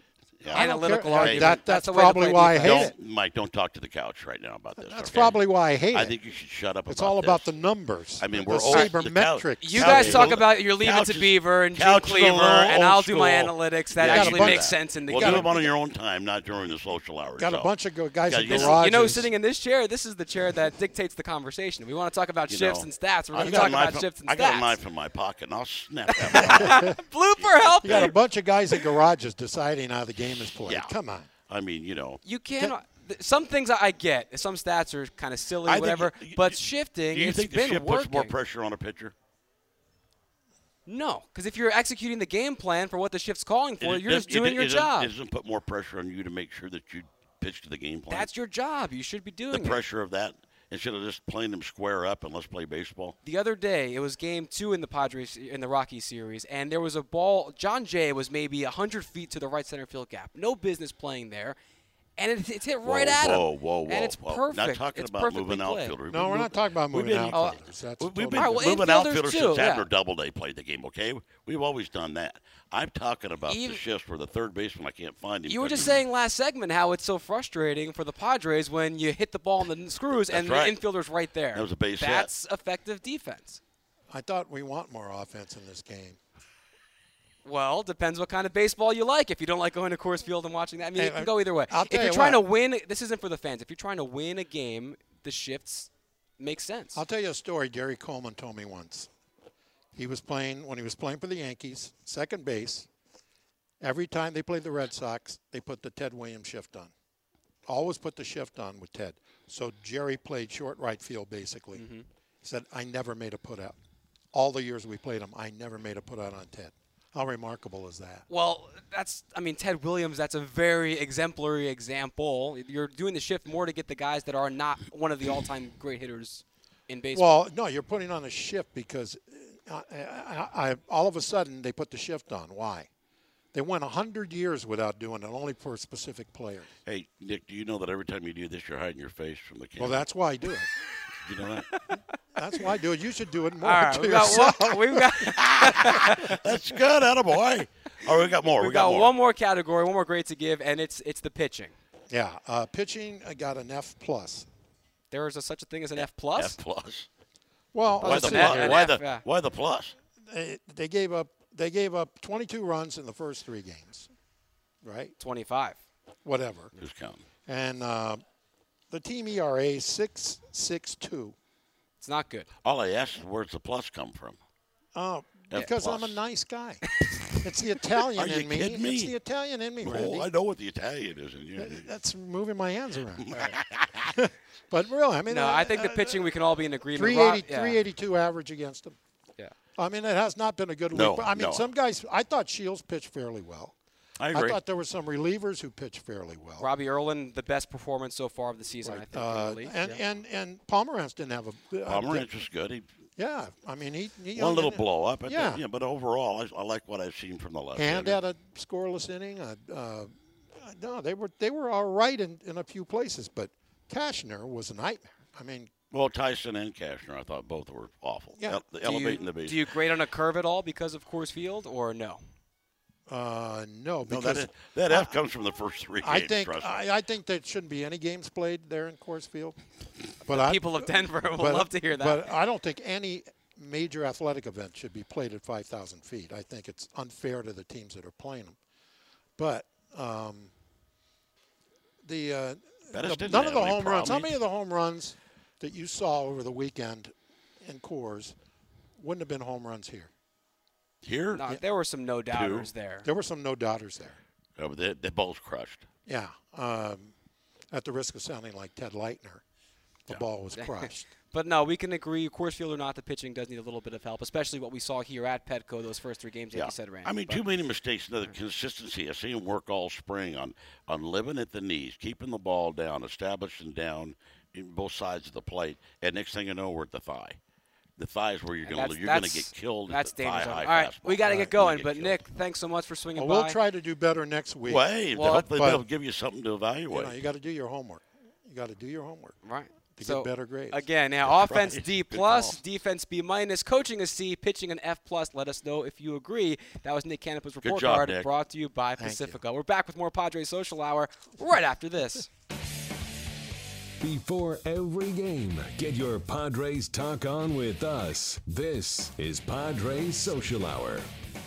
Yeah. I don't analytical care. argument. That- that's that's the way to probably play why I defense. hate Don't, it. Mike, don't talk to the couch right now about this. That's okay? probably why I hate I it. think you should shut up It's about all this. about the numbers. I mean, the we're old- the sabermetrics. couch- You Couch guys is talk a- about your Leave It Couch to is- Beaver and Jim Couch is a Cleaver, little and old I'll do my school. analytics. That Yeah, you actually do makes that. sense in the Well, game. do them on your own time, not during the social hours. Got a so. bunch of go- guys Yeah, in you This is- garages. you know, sitting in this chair, this is the chair that dictates the conversation. We want to talk about You shifts know, and stats. We're I going to got talk a knife about in- shifts and I got a stats. knife in my pocket, and I'll snap that. Blooper, help You got me. a bunch of guys in garages deciding how the game is played. Yeah. Come on. I mean, you know. You can't. th- Some things I I get. Some stats are kind of silly, I think whatever. you- you- but shifting, Do you it's think the been shift working. puts more pressure on a pitcher? No, because if you're executing the game plan for what the shift's calling for, It- you're it just doesn't- doing it your doesn't- job. It doesn't put more pressure on you to make sure that you pitch to the game plan. That's your job. You should be doing the it. pressure of that instead of just playing them square up and let's play baseball. The other day, it was game two in the Padres in the Rockies series, and there was a ball. John Jay was maybe one hundred feet to the right center field gap. No business playing there. And it, it's hit right whoa, at him. whoa, Whoa, whoa, And it's whoa. perfect. Not talking it's about perfectly moving played. outfielders. No, we're not talking about We've moving been- outfielders. That's We've totally been All right, well, moving infielders outfielders too, since yeah. Abner Doubleday played the game, okay? We've always done that. I'm talking about Even- the shifts where the third baseman, I can't find him. You were but just he- saying last segment how it's so frustrating for the Padres when you hit the ball in the screws and right. the infielder's right there. That was a base hit. That's effective defense. I thought we want more offense in this game. Well, depends what kind of baseball you like. If you don't like going to Coors Field and watching that, I mean, Hey, it can I- go either way. I'll If tell you're you trying what. to win, this isn't for the fans. If you're trying to win a game, the shifts make sense. I'll tell you a story Gary Coleman told me once. He was playing, when he was playing for the Yankees, second base. Every time they played the Red Sox, they put the Ted Williams shift on. Always put the shift on with Ted. So Jerry played short right field, basically. Mm-hmm. He said, I never made a put out. All the years we played him, I never made a put out on Ted. How remarkable is that? Well, that's, I mean, Ted Williams, that's a very exemplary example. You're doing the shift more to get the guys that are not one of the all-time great hitters in baseball. Well, no, you're putting on a shift because uh, I, I, I, all of a sudden they put the shift on. Why? They went one hundred years without doing it, only for a specific player. Hey, Nick, do you know that every time you do this, you're hiding your face from the camera? Well, that's why I do it. You know that? That's why I do it. You should do it more all right, to we've got, yourself. one, we've got, That's good, attaboy. Oh, we got more. we've we got, got more. one more category, one more grade to give, and it's it's the pitching. Yeah, uh, pitching, I got an F plus. There is a, such a thing as an F plus. F plus. Well, Why Plus the an let's F- see plus? an here. Why F, the yeah. why the plus? They, they gave up. They gave up twenty-two runs in the first three games, right? twenty-five. Whatever. Who's counting? And uh, the team E R A six six two. It's not good. All I asked is where's the plus come from? Oh, F because I'm a plus. nice guy. It's the Italian Are you in me. kidding me? It's the Italian in me, Randy. Oh, I know what the Italian is. And you, That's moving my hands around. But really, I mean, No, uh, I think the uh, pitching we can all be in agreement. three Rob- eighty, yeah. three eighty-two average against them. Yeah. I mean, it has not been a good No, week. But, I mean, no. some guys, I thought Shields pitched fairly well. I I agree. thought there were some relievers who pitched fairly well. Robbie Erlin, the best performance so far of the season, I think. in Uh, the league. and, Yeah. and and Pomerantz didn't have a. a Pomerantz was good. He, Yeah, I mean, he. he one little and, blow up. But Yeah. yeah, but overall, I, I like what I've seen from the left. And had a scoreless inning. Uh, uh, no, they were they were all right in, in a few places, but Cashner was a nightmare. I mean, Well, Tyson and Cashner, I thought both were awful. Yeah. El- do elevating you, the base. do you grade on a curve at all because of Coors Field, or no? uh, no, no, because that, is, that F comes from the first three games. I think trust me. I, I think there shouldn't be any games played there in Coors Field. But I, People of Denver will but, love to hear that. But I don't think any major athletic event should be played at five thousand feet. I think it's unfair to the teams that are playing them. But um, the uh, Bettis the- didn't none have of the any home runs. How problem. many of the home runs that you saw over the weekend in Coors wouldn't have been home runs here? Here, no, there were some no doubters there. There were some no doubters there. oh, but they, they both crushed. Yeah. Um, at the risk of sounding like Ted Leitner, the ball was crushed. But no, we can agree, Coors Field or not, the pitching does need a little bit of help, especially what we saw here at Petco those first three games, like Yeah. you said, Randy. I mean, But too many mistakes. Another consistency. I see him work all spring on, on living at the knees, keeping the ball down, establishing down in both sides of the plate. And next thing you know, we're at the thigh. The thigh is where you're and going that's- to you're going to that's- get killed. That's at the danger thigh zone. high All right, fastball. we got to All get right, you're gonna going. get But killed. Nick, thanks so much for swinging Well, by. we'll try to do better next week. Well, hey, Well, hopefully but- they'll give you something to You evaluate. know, you got to do your homework. You got to do your homework. Right. to So, get better grades. Again, now offense right. D Good plus, call. defense B minus, coaching a C, pitching an F plus. Let us know if you agree. That was Nick Canepa's report job, card, Nick. brought to you by Thank Pacifica. We're back with more Padres Social Hour right after this. Before every game, get your Padres talk on with us. This is Padres Social Hour.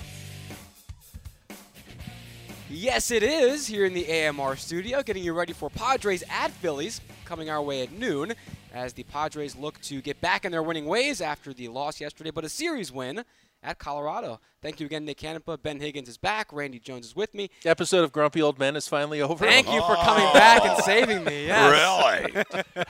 Yes, it is here in the A M R studio, getting you ready for Padres at Phillies, coming our way at noon as the Padres look to get back in their winning ways after the loss yesterday, but a series win at Colorado. Thank you again, Nick Canepa. Ben Higgins is back. Randy Jones is with me. Episode of Grumpy Old Men is finally over. Thank you for coming back and saving me. Yes. Really?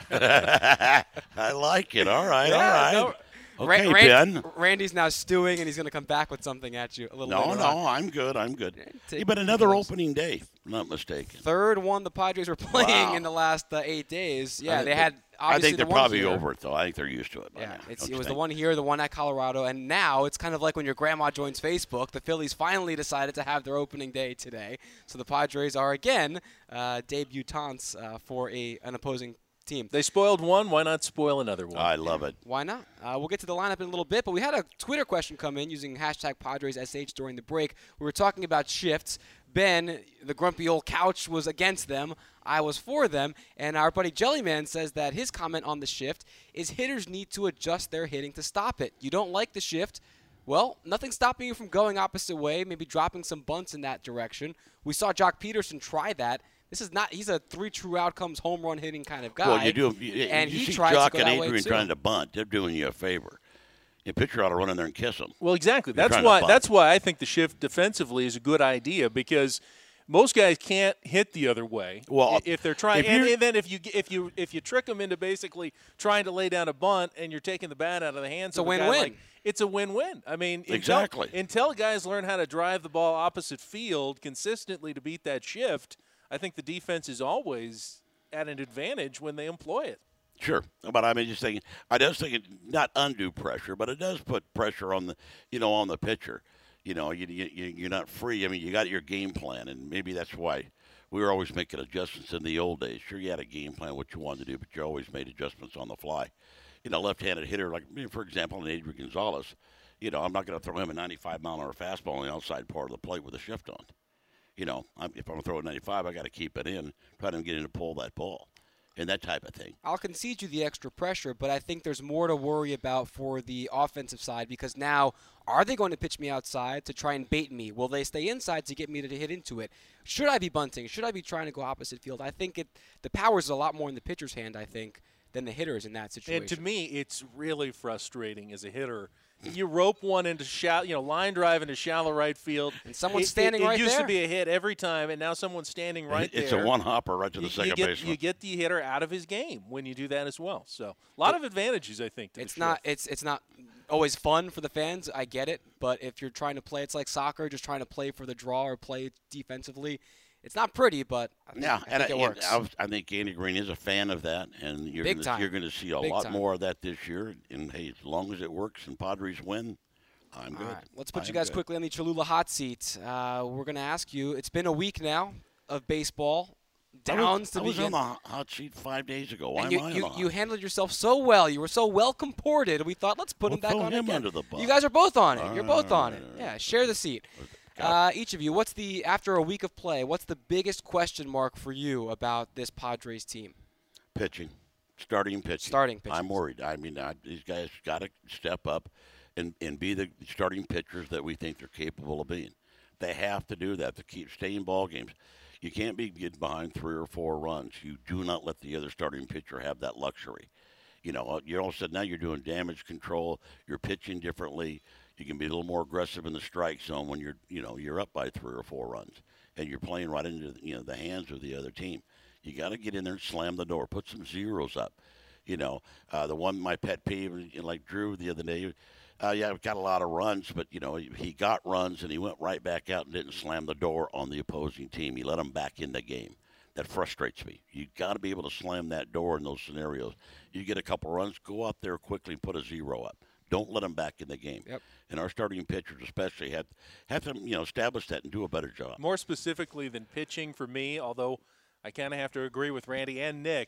I like it. All right, Yeah, all right. no- Okay, Ra- Ran- Ben. Randy's now stewing, and he's going to come back with something at you a little No, later no, on. I'm good. I'm good. take Yeah, but another those. opening day, if I'm not mistaken. Third one the Padres were playing Wow. in the last uh, eight days. Yeah, I they think had I obviously think they're the one probably here. over it, though. I think they're used to it by Yeah, now. it's, don't it you was the think? one here, the one at Colorado, and now it's kind of like when your grandma joins Facebook. The Phillies finally decided to have their opening day today, so the Padres are again uh, debutants uh, for a an opposing team. They spoiled one. Why not spoil another one? I love it. Why not? Uh, we'll get to the lineup in a little bit, but we had a Twitter question come in using hashtag PadresSH during the break. We were talking about shifts. Ben, the grumpy old couch, was against them. I was for them. And our buddy Jellyman says that his comment on the shift is hitters need to adjust their hitting to stop it. You don't like the shift. Well, nothing's stopping you from going opposite way, maybe dropping some bunts in that direction. We saw Jock Peterson try that. This is not – he's a three true outcomes home run hitting kind of guy. Well, you do. You, and you he see tried Jock to go and that way Adrian too. trying to bunt. They're doing you a favor. Your pitcher ought to run in there and kiss him. Well, exactly. You're That's trying to why. bunt. That's why I think the shift defensively is a good idea because most guys can't hit the other way. Well, I- if they're trying, if and, you're- and then if you if you if you trick them into basically trying to lay down a bunt and you're taking the bat out of the hands a of a guy win-win. like- it's a win-win. I mean, until- Exactly. Until guys learn how to drive the ball opposite field consistently to beat that shift, I think the defense is always at an advantage when they employ it. Sure, but I mean, just thinking, I just think it not undue pressure, but it does put pressure on the, you know, on the pitcher. You know, you, you you're not free. I mean, you got your game plan, and maybe that's why we were always making adjustments in the old days. Sure, you had a game plan what you wanted to do, but you always made adjustments on the fly. You know, left-handed hitter, like for example, an Adrian Gonzalez. You know, I'm not going to throw him a ninety-five mile an hour fastball on the outside part of the plate with a shift on. You know, I'm, if I'm going to throw a ninety-five, I got to keep it in, try to get in to pull that ball, and that type of thing. I'll concede you the extra pressure, but I think there's more to worry about for the offensive side because now, are they going to pitch me outside to try and bait me? Will they stay inside to get me to hit into it? Should I be bunting? Should I be trying to go opposite field? I think it the power is a lot more in the pitcher's hand, I think, than the hitters in that situation. And to me, it's really frustrating as a hitter. You rope one into shallow, you know, line drive into shallow right field, And someone's It- standing it, it right used there. to be a hit every time, and now someone's standing right it's there. a one hopper right to the you, second you get, baseman. You get the hitter out of his game when you do that as well. So a lot of advantages, I think. To It's the not shift. it's it's not always fun for the fans. I get it, but if you're trying to play, it's like soccer, just trying to play for the draw or play defensively. It's not pretty, but I think, Yeah, I and think I, it works. I, was- I think Andy Green is a fan of that, and you're Big gonna, time. you're going to see a Big lot time. more of that this year. And hey, as long as it works and Padres win, I'm All good. right, let's put I you am guys good. quickly on the Cholula hot seat. Uh, we're going to ask you. It's been a week now of baseball. Downs I to was, I was begin. on the hot seat five days ago. Why And am you, I on you, the hot you handled yourself so well. You were so well comported. We thought, let's put Well, him back throw on him again. under the bus. You guys are both on it. You're both All on it. right. Yeah, share the seat. Got Uh, each of you, what's the after a week of play? What's the biggest question mark for you about this Padres team? pitching, starting pitching. Starting pitching. I'm worried. I mean, I, these guys got to step up and, and be the starting pitchers that we think they're capable of being. They have to do that to keep staying ball games. You can't be getting behind three or four runs. You do not let the other starting pitcher have that luxury. You know, you're all of a sudden now you're doing damage control. You're pitching differently. You can be a little more aggressive in the strike zone when you're, you know, you're up by three or four runs, and you're playing right into, you know, the hands of the other team. You got to get in there and slam the door. Put some zeros up. You know, uh, the one my pet peeve, you know, like Drew the other day. Uh, yeah, we got a lot of runs, but you know he, he got runs and he went right back out and didn't slam the door on the opposing team. He let them back in the game. That frustrates me. You got to be able to slam that door in those scenarios. You get a couple runs, go out there quickly and put a zero up. Don't let them back in the game. Yep. And our starting pitchers, especially, have have to you know establish that and do a better job. More specifically than pitching for me, although I kind of have to agree with Randy and Nick,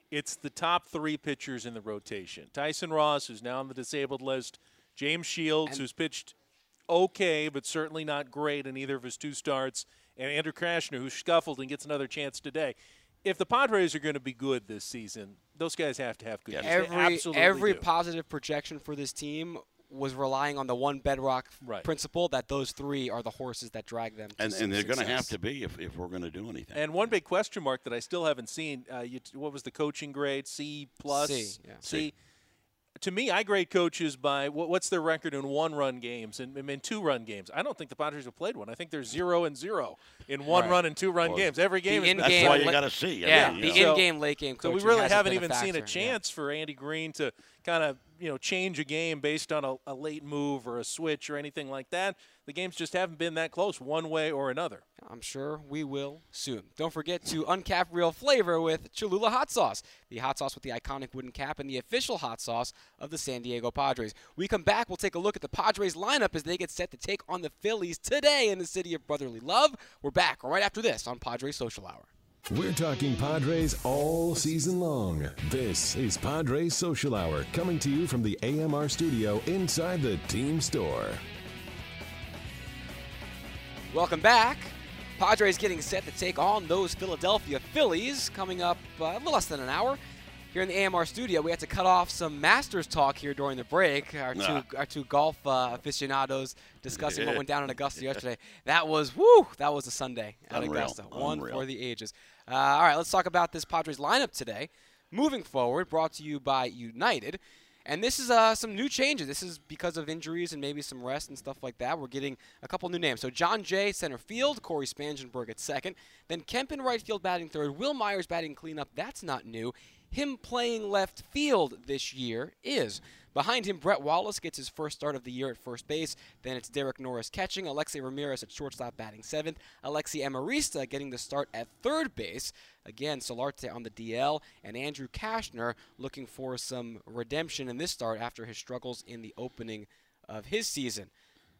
it's the top three pitchers in the rotation. Tyson Ross, who's now on the disabled list, James Shields, And- who's pitched okay, but certainly not great in either of his two starts, and Andrew Krashner, who scuffled and gets another chance today. If the Padres are going to be good this season, those guys have to have good. Yes. years. They Every absolutely every do. positive projection for this team was relying on the one bedrock Right. principle that those three are the horses that drag them to And, some and they're going to have success. to be if, if we're going to do anything. And one big question mark that I still haven't seen, uh, you, what was the coaching grade? C plus? C, yeah. C. To me, I grade coaches by what, what's their record in one-run games and in two-run games. I don't think the Padres have played one. I think they're zero and zero in one-run and two-run Well, games. Every game the has been That's in-game why la- you got to see. I Yeah, mean, the you know. in-game, late-game So coaching we really hasn't haven't been even seen a factor, yeah. chance for Andy Green to kind of, you know, change a game based on a, a late move or a switch or anything like that. The games just haven't been that close one way or another. I'm sure we will soon. Don't forget to uncap real flavor with Cholula hot sauce, the hot sauce with the iconic wooden cap and the official hot sauce of the San Diego Padres. We come back, we'll take a look at the Padres lineup as they get set to take on the Phillies today in the city of brotherly love. We're back right after this on Padres Social Hour. We're talking Padres all season long. This is Padres Social Hour, coming to you from the A M R studio inside the team store. Welcome back. Padres getting set to take on those Philadelphia Phillies coming up uh, a little less than an hour. Here in the A M R studio, we had to cut off some Masters talk here during the break. Our two, Nah. our two golf uh, aficionados discussing what went down in Augusta yesterday. That was, woo, that was a Sunday at Unreal. Augusta. One Unreal. for the ages. Uh, all right, let's talk about this Padres lineup today. Moving forward, brought to you by United. And this is uh, some new changes. This is because of injuries and maybe some rest and stuff like that. We're getting a couple new names. So John Jay, center field. Corey Spangenberg at second. Then Kemp in right field batting third. Will Myers batting cleanup. That's not new. Him playing left field this year is. Behind him, Brett Wallace gets his first start of the year at first base. Then it's Derek Norris catching. Alexei Ramirez at shortstop batting seventh. Alexi Amarista getting the start at third base. Again, Solarte on the D L. And Andrew Kashner looking for some redemption in this start after his struggles in the opening of his season.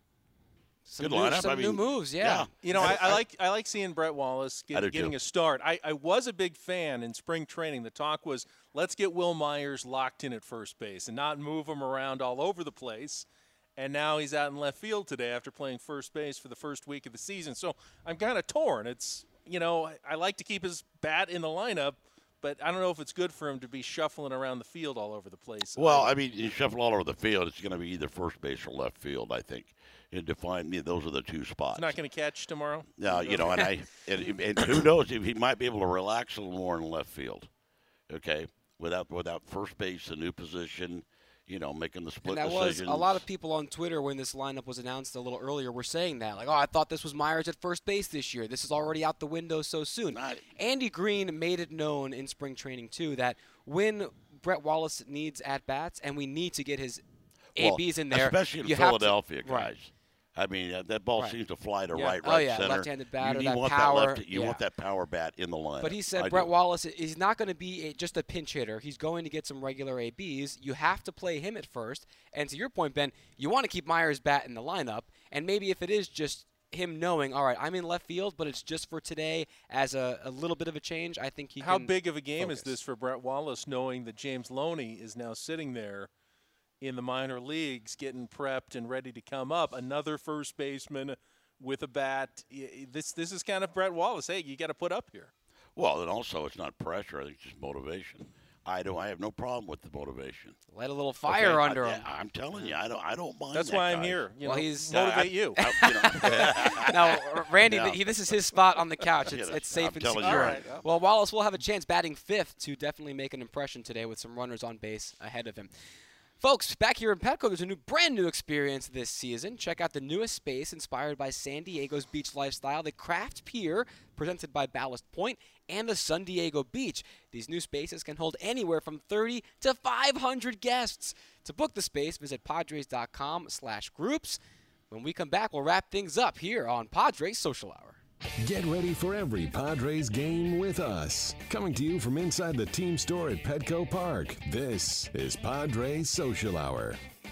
Some, Good new, lineup. some I new mean, moves, yeah. yeah. You know, I, I like I like seeing Brett Wallace I do get, getting too. a start. I, I was a big fan in spring training. The talk was, let's get Will Myers locked in at first base and not move him around all over the place. And now he's out in left field today after playing first base for the first week of the season. So I'm kind of torn. It's, you know, I, I like to keep his bat in the lineup, but I don't know if it's good for him to be shuffling around the field all over the place. Well, I mean, you shuffle all over the field. It's going to be either first base or left field, I think. And define yeah, those are the two spots. He's not going to catch tomorrow. No, you know, and I and, and who knows if he might be able to relax a little more in left field. Okay, without without first base, a new position, you know, making the split And that was decisions. a lot of people on Twitter when this lineup was announced a little earlier were saying that. Like, oh, I thought this was Myers at first base this year. This is already out the window so soon. Not- Andy Green made it known in spring training, too, that when Brett Wallace needs at-bats and we need to get his well, A Bs in there. especially in you have to- Philadelphia, guys. Right. I mean, uh, that ball Right. seems to fly to Yeah. right, Oh, right yeah, center. left-handed batter, you, you that want power, That left, you yeah. want that power bat in the lineup. But he said I Brett do. Wallace is not going to be a, just a pinch hitter. He's going to get some regular A Bs. You have to play him at first. And to your point, Ben, you want to keep Myers' bat in the lineup. And maybe if it is just him knowing, all right, I'm in left field, but it's just for today as a, a little bit of a change, I think he How can big of a game is focus. this for Brett Wallace, knowing that James Loney is now sitting there in the minor leagues getting prepped and ready to come up? Another first baseman with a bat. Y- This this is kind of Brett Wallace. Hey, you got to put up here. Well, and also it's not pressure. I think it's just motivation. I don't. I have no problem with the motivation. Let a little fire Okay? under I, him. I'm telling you, I don't. I don't mind. That's that, why I'm guys. here. You Well, know, he's- motivate I- you. I- you know. Now, Randy, Yeah. he, this is his spot on the couch. It's, Yeah, it's safe I'm and telling you. secure. All right. Well, Wallace will have a chance batting fifth to definitely make an impression today with some runners on base ahead of him. Folks, back here in Petco, there's a new, brand new experience this season. Check out the newest space inspired by San Diego's beach lifestyle, the Craft Pier, presented by Ballast Point, and the San Diego Beach. These new spaces can hold anywhere from thirty to five hundred guests. To book the space, visit Padres.com slash groups. When we come back, we'll wrap things up here on Padres Social Hour. Get ready for every Padres game with us. Coming to you from inside the team store at Petco Park, this is Padres Social Hour.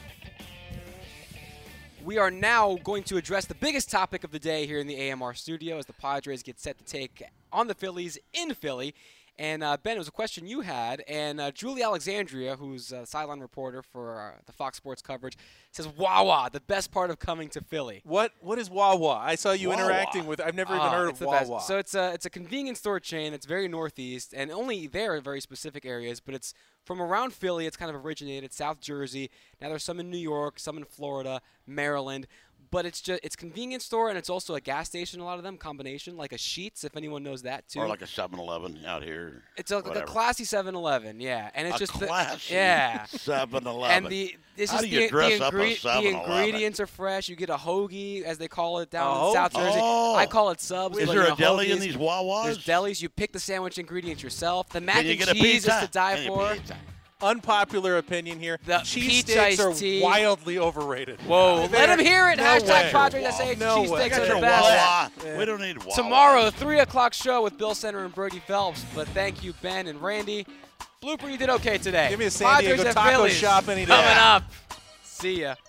We are now going to address the biggest topic of the day here in the A M R studio as the Padres get set to take on the Phillies in Philly. And uh, Ben, it was a question you had, and uh, Julie Alexandria, who's a sideline reporter for uh, the Fox Sports coverage, says Wawa, the best part of coming to Philly. What what is Wawa? I saw you Wawa. interacting with. I've never even Ah, heard it's of the best. Wawa. So it's a it's a convenience store chain. It's very northeast, and only there are very specific areas. But it's from around Philly. It's kind of originated South Jersey. Now there's some in New York, some in Florida, Maryland. But it's just it's convenience store, and it's also a gas station. A lot of them combination, like a Sheetz, if anyone knows that too. Or like a seven eleven out here. It's a, like a whatever. classy seven eleven, yeah, and it's A just classy the, yeah. seven eleven. And the it's How just do you the, dress the, up a ingre- the seven eleven? ingredients are fresh. You get a hoagie, as they call it down A in South hoagie? Jersey. Oh. I call it subs. Is but, there you a know, deli in hoagies. these Wawas? There's delis. You pick the sandwich ingredients yourself. The mac Can you and get a cheese pizza? is to die Can you for. pizza? Unpopular opinion here. The Cheese peach steaks iced are tea. wildly overrated. Whoa! They're- Let him hear it. no Hashtag way. Padres S A H. No way. Cheesesteaks Got are your the best. Wawa. We don't need Wawa. Tomorrow, three o'clock show with Bill Center and Brody Phelps. But thank you, Ben and Randy. Blooper, you did okay today. Give me a San Padres Diego at taco Phillies shop any day. coming up. See ya.